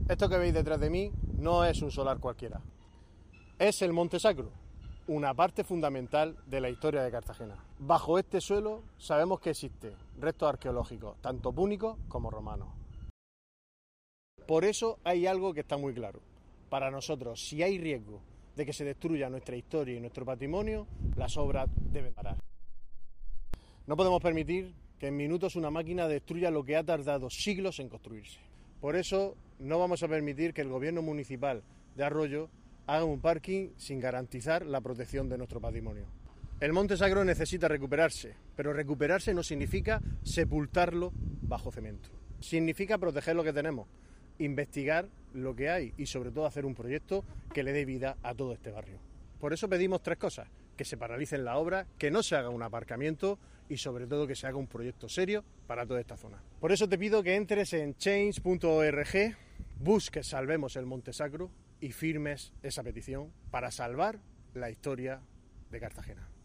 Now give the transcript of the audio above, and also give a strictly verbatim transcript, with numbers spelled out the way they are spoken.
Esto que veis detrás de mí no es un solar cualquiera. Es el Monte Sacro, una parte fundamental de la historia de Cartagena. Bajo este suelo sabemos que existen restos arqueológicos, tanto púnicos como romanos. Por eso hay algo que está muy claro. Para nosotros, si hay riesgo de que se destruya nuestra historia y nuestro patrimonio, las obras deben parar. No podemos permitir que en minutos una máquina destruya lo que ha tardado siglos en construirse. Por eso no vamos a permitir que el gobierno municipal de Arroyo haga un parking sin garantizar la protección de nuestro patrimonio. El Monte Sacro necesita recuperarse, pero recuperarse no significa sepultarlo bajo cemento. Significa proteger lo que tenemos, investigar lo que hay y sobre todo hacer un proyecto que le dé vida a todo este barrio. Por eso pedimos tres cosas: que se paralicen las obras, que no se haga un aparcamiento y sobre todo que se haga un proyecto serio para toda esta zona. Por eso te pido que entres en change punto org, busques Salvemos el Monte Sacro y firmes esa petición para salvar la historia de Cartagena.